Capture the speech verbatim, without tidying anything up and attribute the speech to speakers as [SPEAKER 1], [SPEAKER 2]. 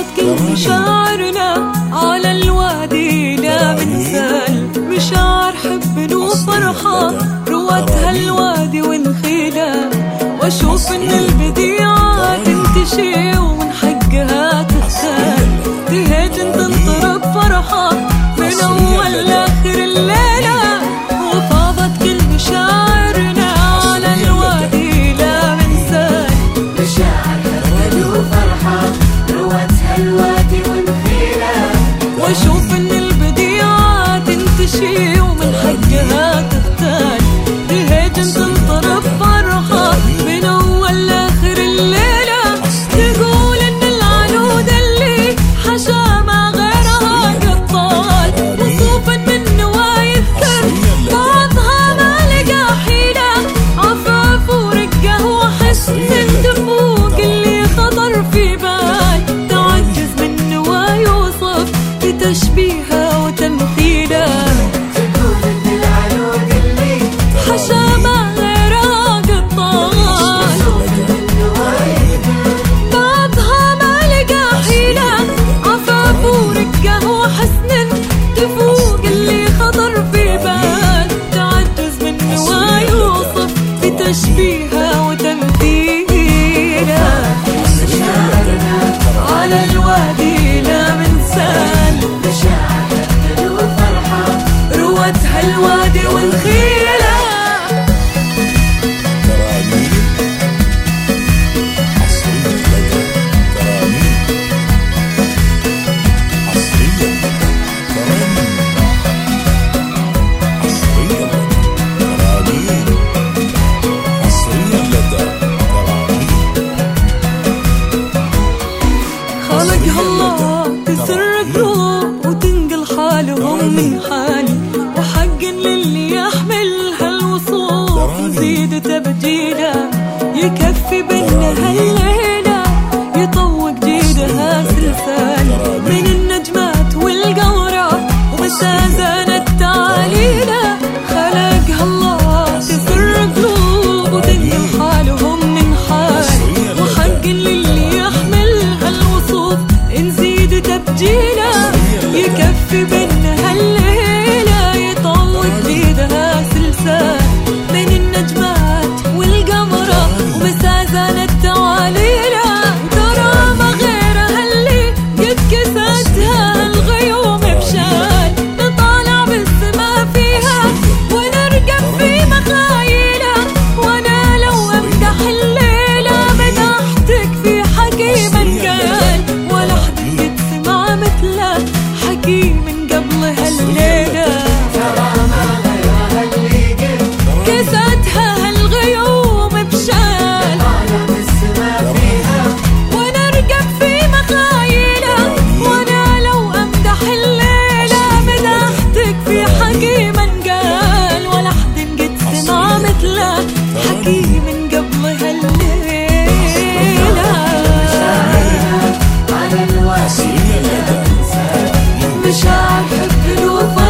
[SPEAKER 1] فاضت كل مشاعرنا على الوادي لا بنسال. مشاعر حب وفرحة روتها الوادي ونخيلها، واشوف ان البديعة تنتشي ومن حقها تتسال. تهيج تنطر بفرحة من اول لاخر الليلة، وفاضت كل مشاعرنا على الوادي لا بنسال.
[SPEAKER 2] مشاعر حب وفرحة روتها الوادي ونخيلها،
[SPEAKER 1] واشوف ان البديعة تنتشي ومن حقها تختال. تهيج تنطر بفرحة من اول لاخر الليلة، تقول ان العنود اللي حشا ما غيرها قطال. وصوفا من نوايا الثر بعضها ما لقى حيلة، عفاف ورقة وحسن تفوق اللي خطر في بال. تعجز من نوايا يوصف بتشبيهها وتمثيلها،
[SPEAKER 2] تقول ان العنود اللي
[SPEAKER 1] حشا ما غيرها قطال. بعضها ما لقى حيلة، عفاف ورقة وحسن تفوق اللي خطر في بال. تعجز من نوايا يوصف بتشبيهها وتمثيلها. على الوادي لا بنسال.
[SPEAKER 2] مشاعر حب وفرحة
[SPEAKER 1] روتها الوادي والخيلة. خلقها الله تسر قلوب وتنقل حالهم من حالي، وحق للي يحملها الوصوف نزيد تبجيلها. يكفي بينها الليلة يطوق جيدها سلسال من النجمات والقمرة ومسازن التعاليلة. خلقها الله تسر قلوب وتنقل حالهم من حالي، وحق للي يحملها الوصوف نزيد تبجيلها. يكفي بينها الليلة يطوق جيدها سلسال من النجمات والقمرة ومسازن التواليلة. ترى ما غيرها اللي قد كسدها الغيوم بشال. نطالع بالسما فيها ونرقب في مخايلها، وانا لو امدح الليلة مدحتك في حكيم قال. ولا حد قد سمع مثله حكيم من قبلها الليلة.
[SPEAKER 2] ترى ما غيرها اللي قد
[SPEAKER 1] كسدها الغيوم بشال.
[SPEAKER 2] طالع بالسما فيها
[SPEAKER 1] ونرقب في مخايلها، وانا لو امدح الليلة مدحتك في حكيم قال. ولا حد قد سمع مثله حكيم من قبلها الليلة.
[SPEAKER 2] على الوادي لا بنسال.
[SPEAKER 1] مشاعر حب وفرحة